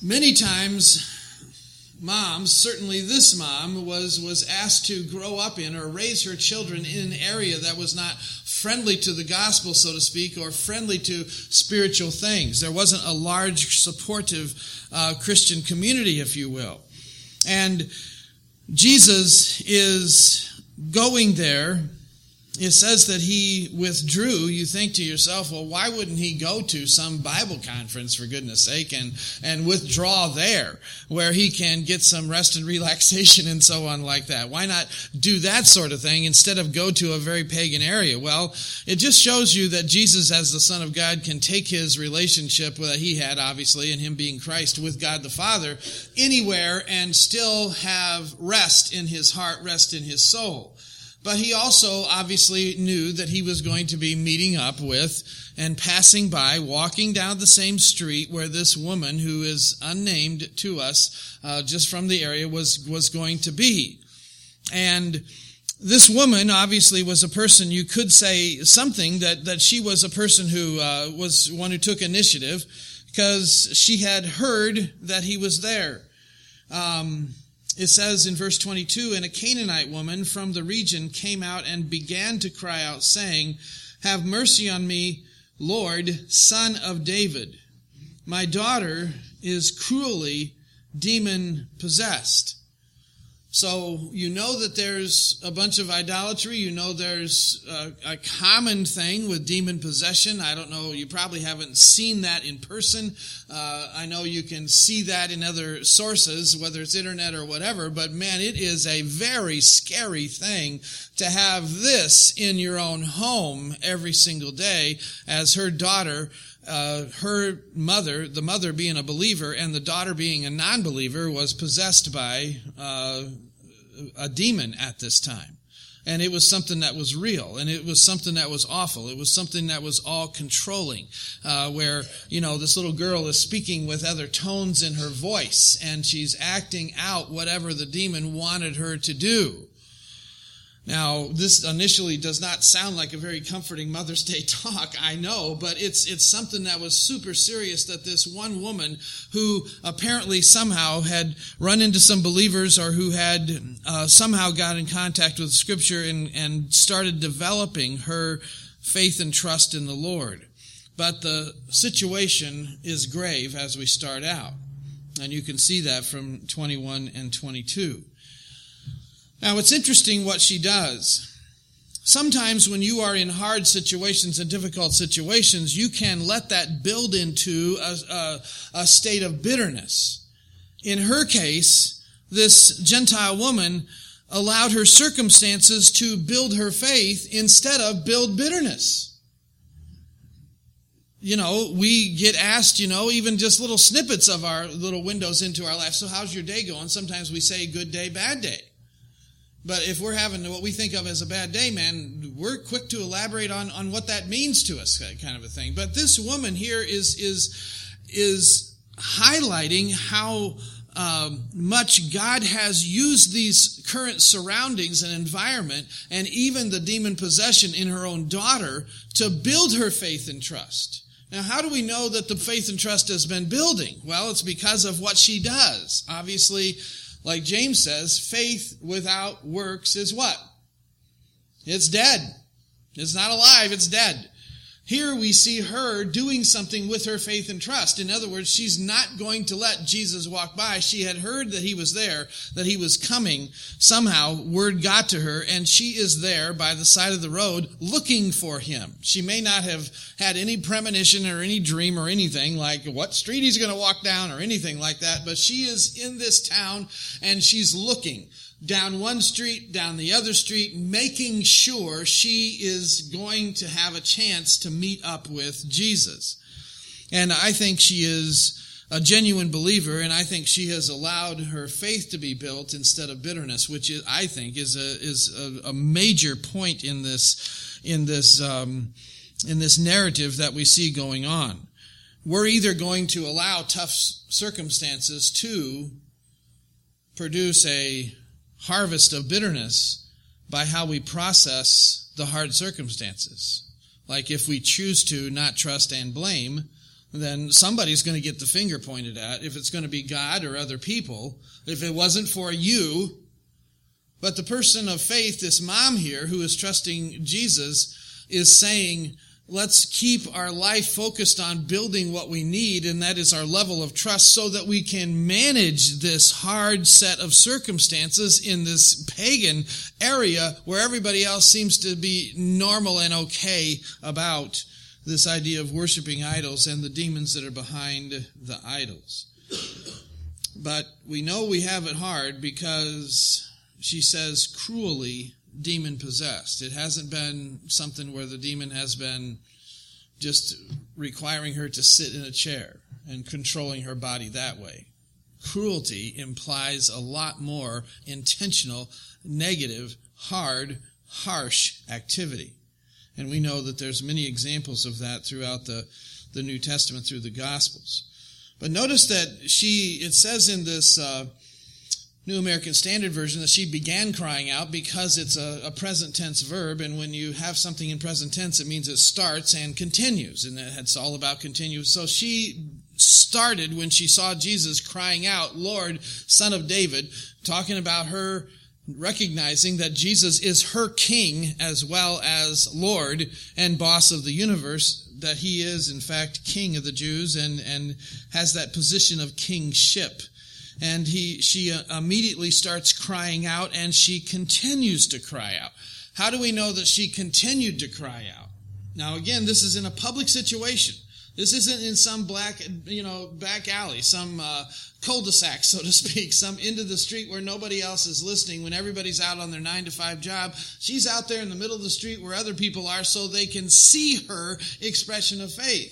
Many times, moms, certainly this mom, was asked to grow up in or raise her children in an area that was not friendly to the gospel, so to speak, or friendly to spiritual things. There wasn't a large, supportive Christian community, if you will. And Jesus is going there. It says that he withdrew. You think to yourself, well, why wouldn't he go to some Bible conference, for goodness sake, and withdraw there where he can get some rest and relaxation and so on like that? Why not do that sort of thing instead of go to a very pagan area? Well, it just shows you that Jesus, as the Son of God, can take his relationship that he had, obviously, and him being Christ with God the Father, anywhere and still have rest in his heart, rest in his soul. But he also obviously knew that he was going to be meeting up with and passing by, walking down the same street where this woman, who is unnamed to us just from the area, was going to be. And this woman obviously was a person, you could say something, that she was a person who was one who took initiative because she had heard that he was there. It says in verse 22, "And a Canaanite woman from the region came out and began to cry out, saying, 'Have mercy on me, Lord, Son of David. My daughter is cruelly demon-possessed.'" So you know that there's a bunch of idolatry. You know there's a common thing with demon possession. I don't know, you probably haven't seen that in person. I know you can see that in other sources, whether it's internet or whatever, but man, it is a very scary thing to have this in your own home every single day, as her daughter, her mother, the mother being a believer and the daughter being a non-believer, was possessed by a demon at this time. And it was something that was real, and it was something that was awful. It was something that was all controlling, where, this little girl is speaking with other tones in her voice, and she's acting out whatever the demon wanted her to do. Now, this initially does not sound like a very comforting Mother's Day talk, I know, but it's something that was super serious, that this one woman who apparently somehow had run into some believers, or who had somehow got in contact with Scripture and started developing her faith and trust in the Lord. But the situation is grave as we start out, and you can see that from 21 and 22. Now, it's interesting what she does. Sometimes when you are in hard situations and difficult situations, you can let that build into a state of bitterness. In her case, this Gentile woman allowed her circumstances to build her faith instead of build bitterness. We get asked, even just little snippets of our little windows into our life. So how's your day going? Sometimes we say good day, bad day. But if we're having what we think of as a bad day, man, we're quick to elaborate on what that means to us, kind of a thing. But this woman here is highlighting how much God has used these current surroundings and environment, and even the demon possession in her own daughter, to build her faith and trust. Now, how do we know that the faith and trust has been building? Well, it's because of what she does. Obviously, like James says, faith without works is what? It's dead. It's not alive, it's dead. Here we see her doing something with her faith and trust. In other words, she's not going to let Jesus walk by. She had heard that he was there, that he was coming. Somehow, word got to her, and she is there by the side of the road looking for him. She may not have had any premonition or any dream or anything like what street he's going to walk down or anything like that, but she is in this town, and she's looking down one street, down the other street, making sure she is going to have a chance to meet up with Jesus. And I think she is a genuine believer, and I think she has allowed her faith to be built instead of bitterness, which I think is a major point in this narrative that we see going on. We're either going to allow tough circumstances to produce a harvest of bitterness by how we process the hard circumstances. Like if we choose to not trust and blame, then somebody's going to get the finger pointed at, if it's going to be God or other people, if it wasn't for you. But the person of faith, this mom here who is trusting Jesus, is saying, let's keep our life focused on building what we need, and that is our level of trust, so that we can manage this hard set of circumstances in this pagan area where everybody else seems to be normal and okay about this idea of worshiping idols and the demons that are behind the idols. But we know we have it hard because she says cruelly demon-possessed. It hasn't been something where the demon has been just requiring her to sit in a chair and controlling her body that way. Cruelty implies a lot more intentional, negative, hard, harsh activity. And we know that there's many examples of that throughout the New Testament, through the Gospels. But notice that it says in this New American Standard Version that she began crying out, because it's a present tense verb, and when you have something in present tense, it means it starts and continues, and it's all about continuous. So she started when she saw Jesus crying out, "Lord, Son of David," talking about her recognizing that Jesus is her king as well as Lord and boss of the universe, that he is, in fact, king of the Jews and has that position of kingship. And she immediately starts crying out, and she continues to cry out. How do we know that she continued to cry out? Now, again, this is in a public situation. This isn't in some back alley, some cul-de-sac, so to speak, some end of the street where nobody else is listening when everybody's out on their 9-to-5 job. She's out there in the middle of the street where other people are, so they can see her expression of faith.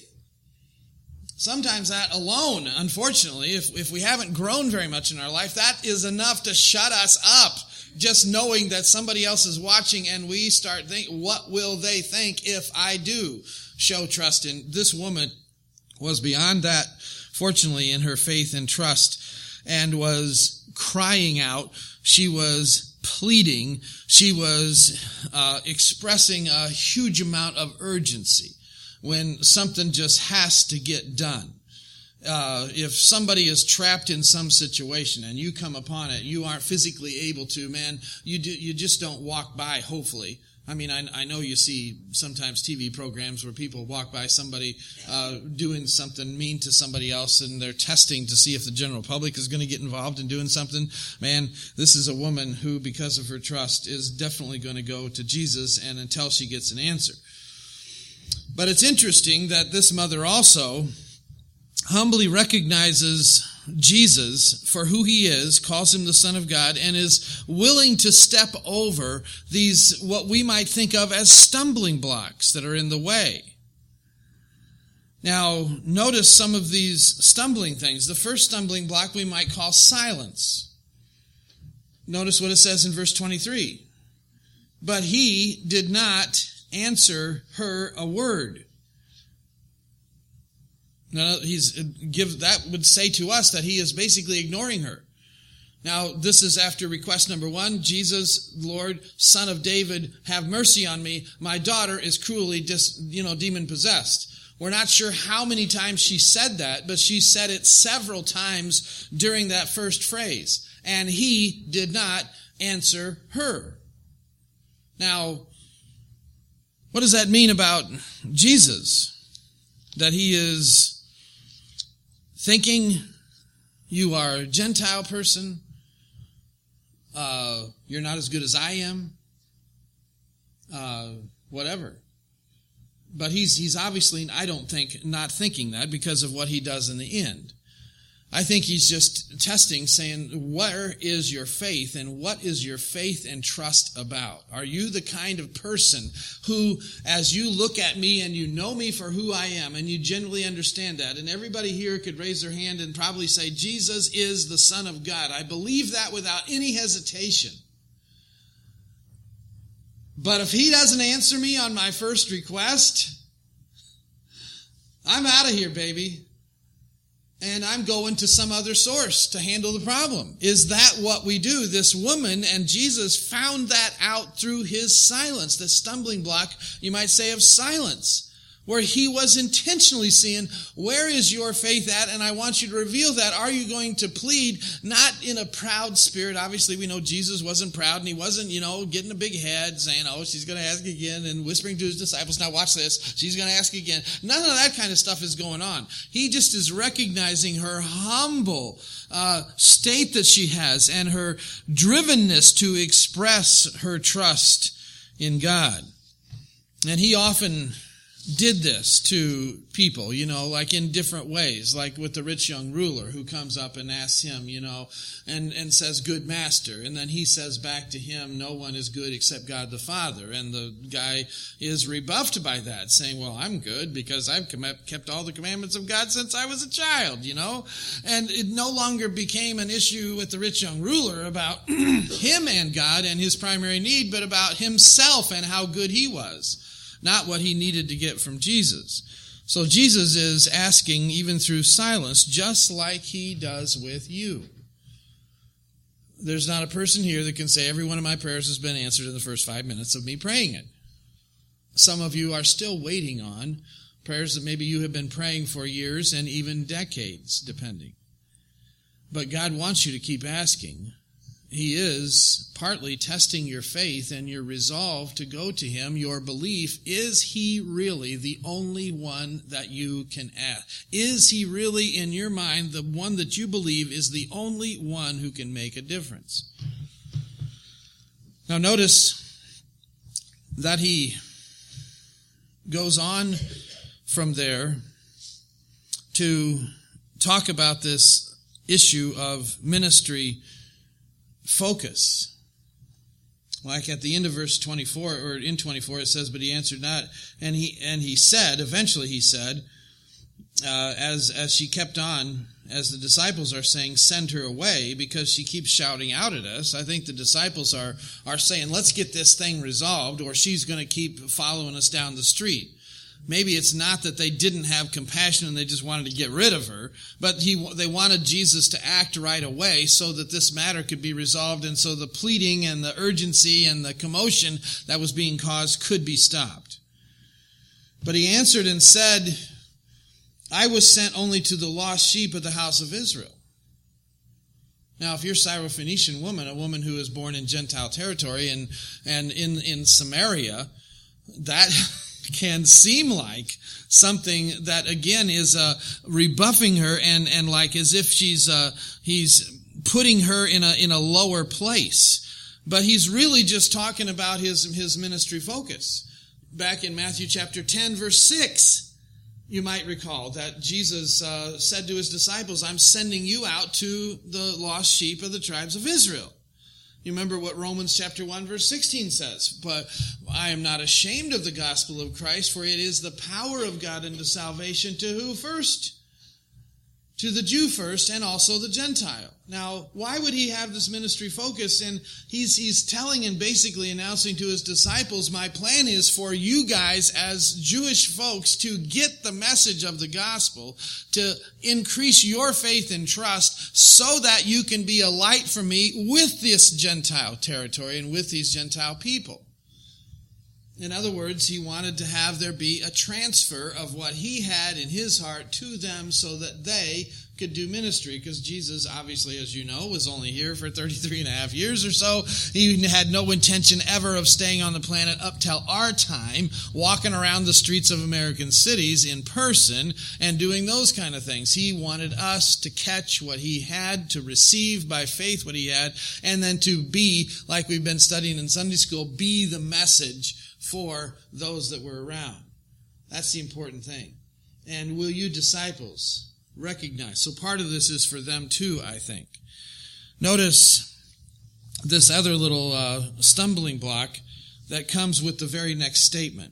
Sometimes that alone, unfortunately, if we haven't grown very much in our life, that is enough to shut us up. Just knowing that somebody else is watching, and we start thinking, what will they think if I do show trust in? This woman was beyond that, fortunately, in her faith and trust, and was crying out. She was pleading. She was expressing a huge amount of urgency when something just has to get done. If somebody is trapped in some situation and you come upon it, you aren't physically able to, man, you just don't walk by, hopefully. I mean, I know you see sometimes TV programs where people walk by somebody doing something mean to somebody else, and they're testing to see if the general public is going to get involved in doing something. Man, this is a woman who, because of her trust, is definitely going to go to Jesus, and until she gets an answer. But it's interesting that this mother also humbly recognizes Jesus for who he is, calls him the Son of God, and is willing to step over these, what we might think of as stumbling blocks that are in the way. Now, notice some of these stumbling things. The first stumbling block we might call silence. Notice what it says in verse 23. But he did not answer her a word. Now, that would say to us that he is basically ignoring her. Now, this is after request number 1. Jesus, Lord, Son of David, have mercy on me. My daughter is cruelly demon-possessed. We're not sure how many times she said that, but she said it several times during that first phrase. And he did not answer her. Now, what does that mean about Jesus? That he is thinking you are a Gentile person, you're not as good as I am, whatever. But he's obviously, I don't think, not thinking that because of what he does in the end. I think he's just testing, saying, where is your faith, and what is your faith and trust about? Are you the kind of person who, as you look at me and you know me for who I am, and you genuinely understand that, and everybody here could raise their hand and probably say, Jesus is the Son of God. I believe that without any hesitation. But if he doesn't answer me on my first request, I'm out of here, baby. And I'm going to some other source to handle the problem. Is that what we do? This woman and Jesus found that out through his silence, the stumbling block, you might say, of silence. where he was intentionally seeing, where is your faith at? And I want you to reveal that. Are you going to plead, not in a proud spirit? Obviously, we know Jesus wasn't proud, and he wasn't, getting a big head, saying, oh, she's going to ask again, and whispering to his disciples, now watch this, she's going to ask again. None of that kind of stuff is going on. He just is recognizing her humble state that she has and her drivenness to express her trust in God. And he often did this to people, like in different ways, like with the rich young ruler who comes up and asks him, and says, good master. And then he says back to him, no one is good except God the Father. And the guy is rebuffed by that, saying, well, I'm good because I've kept all the commandments of God since I was a child, And it no longer became an issue with the rich young ruler about him and God and his primary need, but about himself and how good he was. Not what he needed to get from Jesus. So Jesus is asking, even through silence, just like he does with you. There's not a person here that can say every one of my prayers has been answered in the first 5 minutes of me praying it. Some of you are still waiting on prayers that maybe you have been praying for years and even decades, depending. But God wants you to keep asking. He is partly testing your faith and your resolve to go to him, your belief. Is he really the only one that you can ask? Is he really, in your mind, the one that you believe is the only one who can make a difference? Now notice that he goes on from there to talk about this issue of ministry focus. Like at the end of verse 24, or in 24, it says, but he answered not. And he said, eventually he said, as she kept on, as the disciples are saying, send her away, because she keeps shouting out at us. I think the disciples are saying, let's get this thing resolved, or she's going to keep following us down the street. Maybe it's not that they didn't have compassion and they just wanted to get rid of her, but they wanted Jesus to act right away so that this matter could be resolved, and so the pleading and the urgency and the commotion that was being caused could be stopped. But he answered and said, I was sent only to the lost sheep of the house of Israel. Now, if you're a Syrophoenician woman, a woman who is born in Gentile territory and in Samaria, that can seem like something that, again, is rebuffing her and like as if he's putting her in a lower place. But he's really just talking about his ministry focus. Back in Matthew chapter 10, verse 6, you might recall that Jesus said to his disciples, I'm sending you out to the lost sheep of the tribes of Israel. You remember what Romans chapter 1 verse 16 says, but I am not ashamed of the gospel of Christ, for it is the power of God unto salvation to who first? To the Jew first, and also the Gentile. Now, why would he have this ministry focus? And he's telling and basically announcing to his disciples, my plan is for you guys as Jewish folks to get the message of the gospel, to increase your faith and trust so that you can be a light for me with this Gentile territory and with these Gentile people. In other words, he wanted to have there be a transfer of what he had in his heart to them so that they could do ministry, because Jesus, obviously, as you know, was only here for 33 and a half years or so. He had no intention ever of staying on the planet up till our time, walking around the streets of American cities in person and doing those kind of things. He wanted us to catch what he had, to receive by faith what he had, and then to be, like we've been studying in Sunday school, be the message for those that were around. That's the important thing. And will you disciples recognize? So part of this is for them too, I think. Notice this other little stumbling block that comes with the very next statement.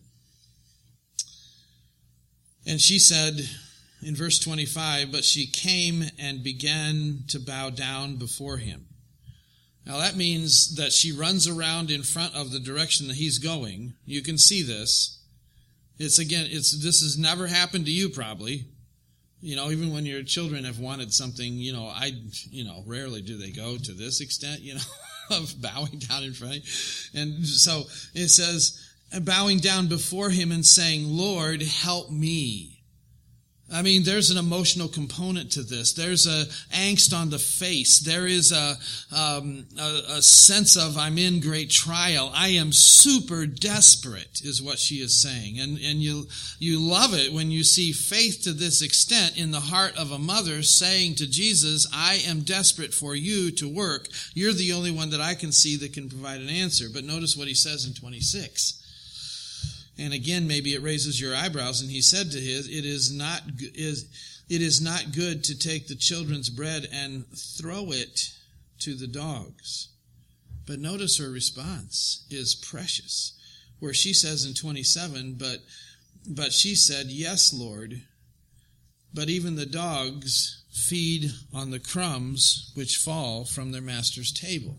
And she said in verse 25, but she came and began to bow down before him. Now that means that she runs around in front of the direction that he's going. You can see this. This has never happened to you probably. Even when your children have wanted something, rarely do they go to this extent, of bowing down in front. And so it says, bowing down before him and saying, Lord, help me. I mean, there's an emotional component to this. There's a angst on the face. There is a sense of, I'm in great trial. I am super desperate, is what she is saying. And you love it when you see faith to this extent in the heart of a mother saying to Jesus, I am desperate for you to work. You're the only one that I can see that can provide an answer. But notice what he says in 26. And again, maybe it raises your eyebrows. And he said to his, it is not good to take the children's bread and throw it to the dogs. But notice her response is precious, where she says in 27, but she said, yes, Lord, but even the dogs feed on the crumbs which fall from their master's table.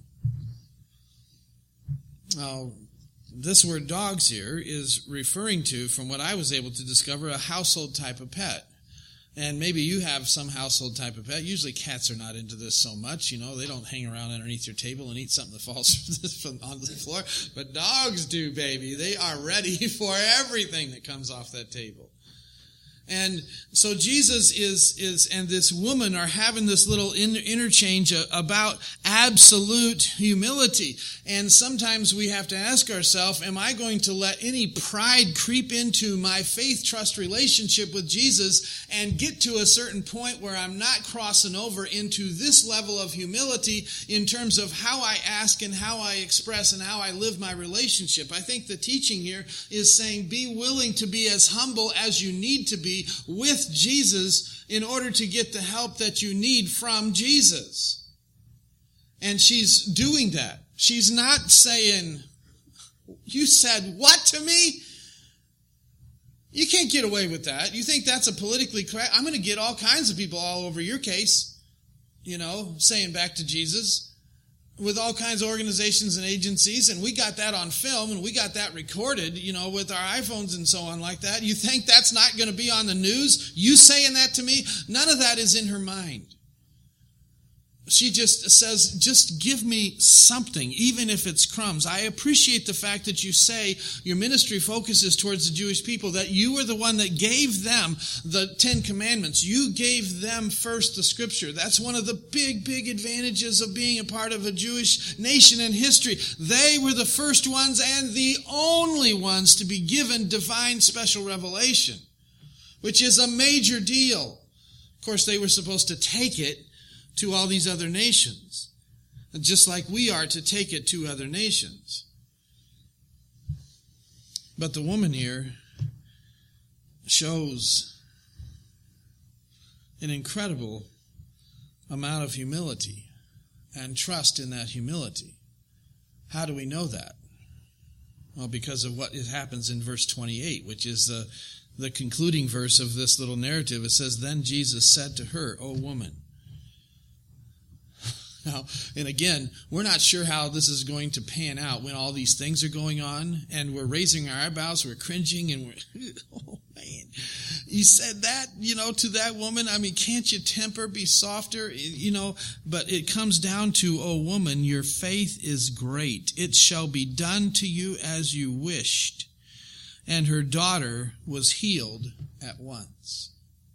Now, this word dogs here is referring to, from what I was able to discover, a household type of pet. And maybe you have some household type of pet. Usually cats are not into this so much. You know, they don't hang around underneath your table and eat something that falls from onto the floor. But dogs do, baby. They are ready for everything that comes off that table. And so Jesus is and this woman are having this little interchange about absolute humility. And sometimes we have to ask ourselves, am I going to let any pride creep into my faith-trust relationship with Jesus and get to a certain point where I'm not crossing over into this level of humility in terms of how I ask and how I express and how I live my relationship? I think the teaching here is saying be willing to be as humble as you need to be with Jesus in order to get the help that you need from Jesus. And she's doing that. She's not saying, you said what to me? You can't get away with that. You think that's a politically correct? I'm going to get all kinds of people all over your case, saying back to Jesus, with all kinds of organizations and agencies, and we got that on film, and we got that recorded, with our iPhones and so on like that. You think that's not going to be on the news? You saying that to me? None of that is in her mind. She just says, just give me something, even if it's crumbs. I appreciate the fact that you say your ministry focuses towards the Jewish people, that you were the one that gave them the 10 Commandments. You gave them first the Scripture. That's one of the big, big advantages of being a part of a Jewish nation in history. They were the first ones and the only ones to be given divine special revelation, which is a major deal. Of course, they were supposed to take it to all these other nations, just like we are to take it to other nations. But the woman here shows an incredible amount of humility and trust in that humility. How do we know that? Well, because of what happens in verse 28, which is the concluding verse of this little narrative. It says, then Jesus said to her, O woman. Now, and again, we're not sure how this is going to pan out when all these things are going on, and we're raising our eyebrows, we're cringing, and we're, oh man, you said that, to that woman. I mean, can't you temper, be softer, but it comes down to, oh woman, your faith is great. It shall be done to you as you wished. And her daughter was healed at once.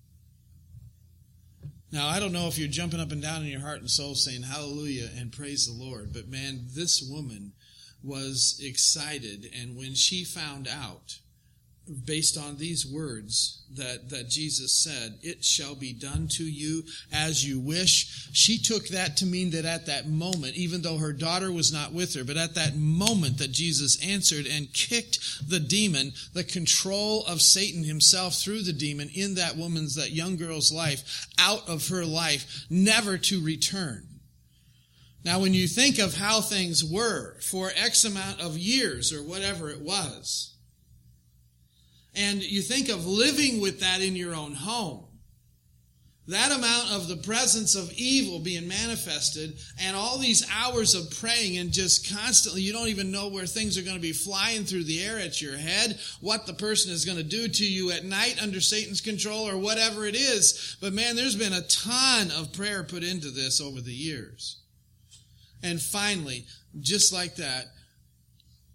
Now, I don't know if you're jumping up and down in your heart and soul saying hallelujah and praise the Lord, but man, this woman was excited. And when she found out, based on these words that Jesus said, it shall be done to you as you wish, she took that to mean that at that moment, even though her daughter was not with her, but at that moment that Jesus answered and kicked the demon, the control of Satan himself through the demon in that young girl's life, out of her life, never to return. Now, when you think of how things were for X amount of years or whatever it was, and you think of living with that in your own home, that amount of the presence of evil being manifested, and all these hours of praying and just constantly, you don't even know where things are going to be flying through the air at your head, what the person is going to do to you at night under Satan's control or whatever it is. But man, there's been a ton of prayer put into this over the years. And finally, just like that,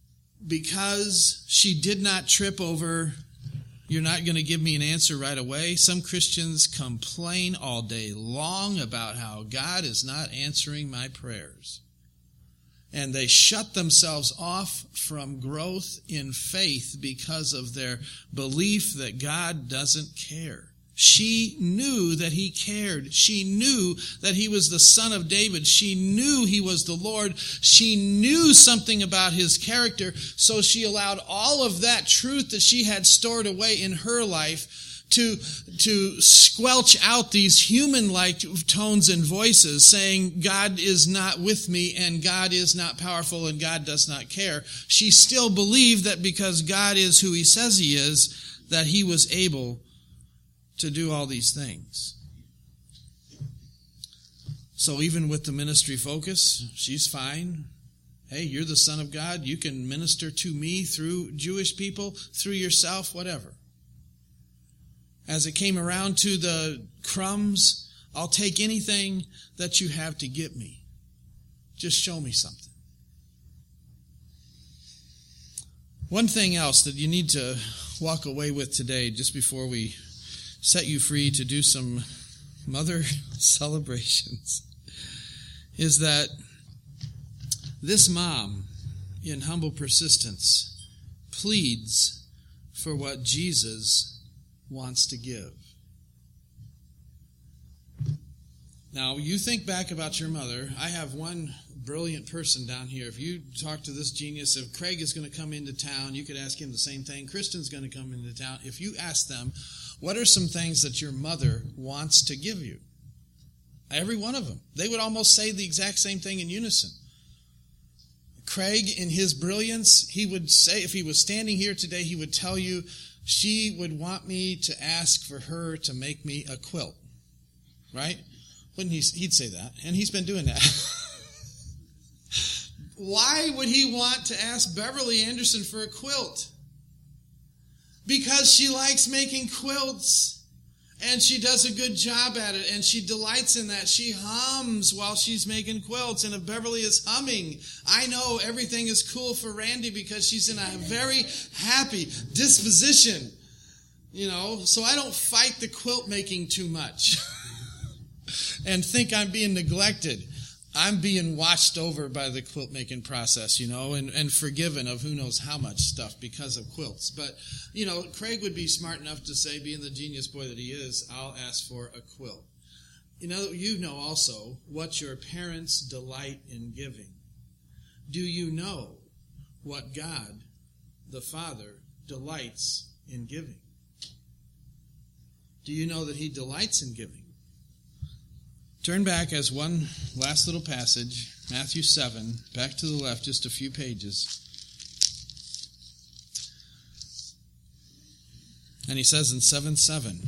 because she did not trip over, you're not going to give me an answer right away. Some Christians complain all day long about how God is not answering my prayers. And they shut themselves off from growth in faith because of their belief that God doesn't care. She knew that he cared. She knew that he was the Son of David. She knew he was the Lord. She knew something about his character, so she allowed all of that truth that she had stored away in her life to squelch out these human-like tones and voices saying, God is not with me, and God is not powerful, and God does not care. She still believed that because God is who he says he is, that he was able to do all these things. So even with the ministry focus, she's fine. Hey, you're the Son of God. You can minister to me through Jewish people, through yourself, whatever. As it came around to the crumbs, I'll take anything that you have to get me. Just show me something. One thing else that you need to walk away with today, just before we set you free to do some mother celebrations, is that this mom, in humble persistence, pleads for what Jesus wants to give. Now, you think back about your mother. I have one brilliant person down here. If you talk to this genius, if Craig is going to come into town, you could ask him the same thing. Kristen's going to come into town. If you ask them, what are some things that your mother wants to give you? Every one of them. They would almost say the exact same thing in unison. Craig, in his brilliance, he would say, if he was standing here today, he would tell you, she would want me to ask for her to make me a quilt. Right? Wouldn't he? He'd say that. And he's been doing that. Why would he want to ask Beverly Anderson for a quilt? Because she likes making quilts. And she does a good job at it. And she delights in that. She hums while she's making quilts. And if Beverly is humming, I know everything is cool for Randy because she's in a very happy disposition. You know, so I don't fight the quilt making too much. And think I'm being neglected. I'm being watched over by the quilt making process, you know, and forgiven of who knows how much stuff because of quilts. But, you know, Craig would be smart enough to say, being the genius boy that he is, I'll ask for a quilt. You know also what your parents delight in giving. Do you know what God, the Father, delights in giving? Do you know that he delights in giving? Turn back as one last little passage, Matthew 7, back to the left just a few pages. And he says in 7:7,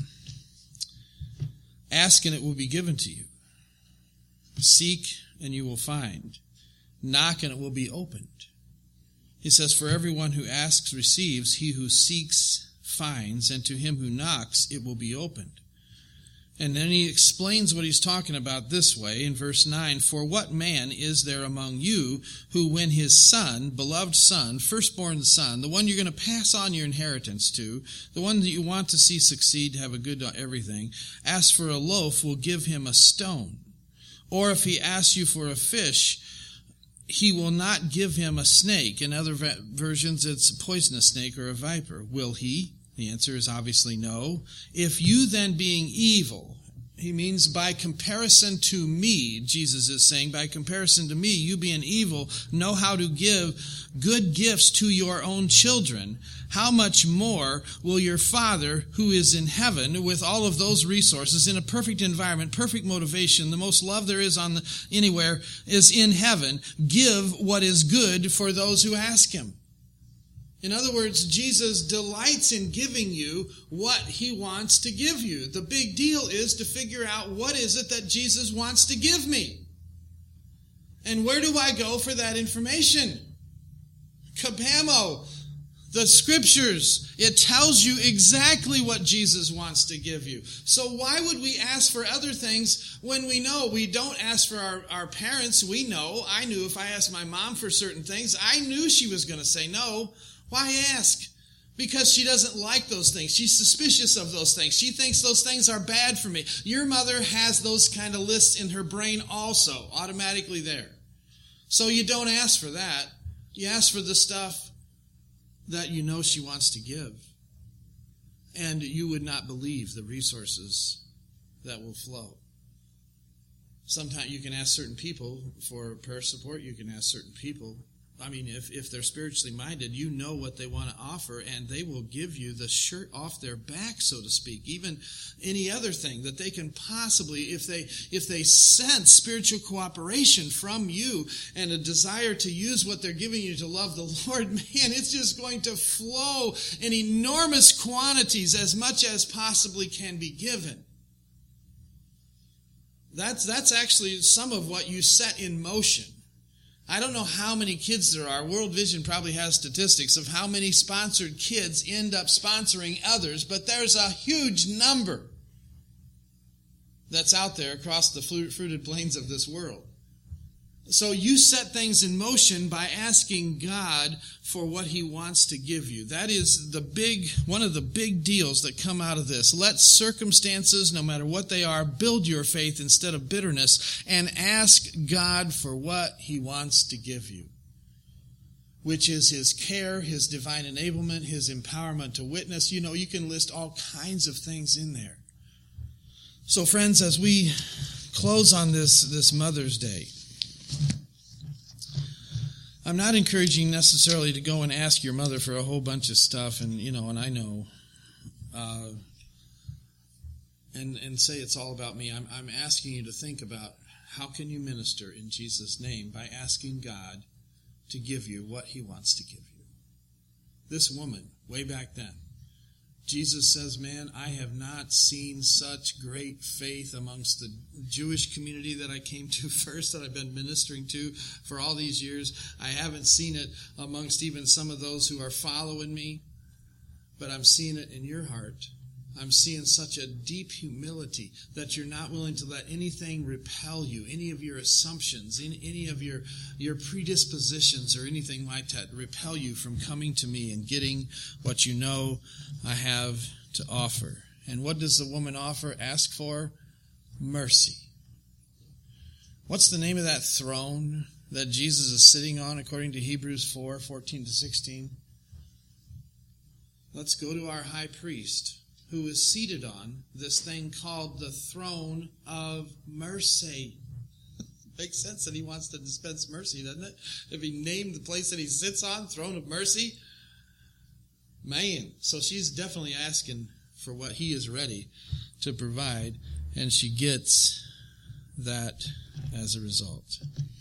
ask and it will be given to you. Seek and you will find. Knock and it will be opened. He says, for everyone who asks receives, he who seeks finds, and to him who knocks it will be opened. And then he explains what he's talking about this way in verse 9. For what man is there among you who, when his son, beloved son, firstborn son, the one you're going to pass on your inheritance to, the one that you want to see succeed, have a good everything, asks for a loaf, will give him a stone? Or if he asks you for a fish, he will not give him a snake. In other versions, it's a poisonous snake or a viper. Will he? The answer is obviously no. If you then, being evil, he means by comparison to me, Jesus is saying, by comparison to me, you being evil, know how to give good gifts to your own children, how much more will your Father who is in heaven, with all of those resources, in a perfect environment, perfect motivation, the most love there is anywhere is in heaven, give what is good for those who ask him? In other words, Jesus delights in giving you what he wants to give you. The big deal is to figure out what is it that Jesus wants to give me. And where do I go for that information? Kabamo! The scriptures, it tells you exactly what Jesus wants to give you. So why would we ask for other things when we know? We don't ask for our parents. We know. I knew if I asked my mom for certain things, I knew she was going to say no. Why ask? Because she doesn't like those things. She's suspicious of those things. She thinks those things are bad for me. Your mother has those kind of lists in her brain also, automatically there. So you don't ask for that. You ask for the stuff that you know she wants to give. And you would not believe the resources that will flow. Sometimes you can ask certain people for prayer support. You can ask certain people. I mean, if they're spiritually minded, you know what they want to offer, and they will give you the shirt off their back, so to speak. Even any other thing that they can possibly, if they sense spiritual cooperation from you and a desire to use what they're giving you to love the Lord, man, it's just going to flow in enormous quantities, as much as possibly can be given. That's actually some of what you set in motion. I don't know how many kids there are. World Vision probably has statistics of how many sponsored kids end up sponsoring others, but there's a huge number that's out there across the fruited plains of this world. So you set things in motion by asking God for what He wants to give you. That is one of the big deals that come out of this. Let circumstances, no matter what they are, build your faith instead of bitterness, and ask God for what He wants to give you, which is His care, His divine enablement, His empowerment to witness. You know, you can list all kinds of things in there. So friends, as we close on this Mother's Day, I'm not encouraging necessarily to go and ask your mother for a whole bunch of stuff, and I know, and say it's all about me. I'm asking you to think about how can you minister in Jesus' name by asking God to give you what He wants to give you. This woman, way back then, Jesus says, man, I have not seen such great faith amongst the Jewish community that I came to first, that I've been ministering to for all these years. I haven't seen it amongst even some of those who are following me, but I'm seeing it in your heart. I'm seeing such a deep humility that you're not willing to let anything repel you, any of your assumptions, any of your predispositions or anything like that repel you from coming to me and getting what you know I have to offer. And what does the woman offer? Ask for mercy. What's the name of that throne that Jesus is sitting on according to Hebrews 4:14-16? Let's go to our high priest, who is seated on this thing called the throne of mercy. Makes sense that He wants to dispense mercy, doesn't it? If He named the place that He sits on, throne of mercy. Man, so she's definitely asking for what He is ready to provide, and she gets that as a result.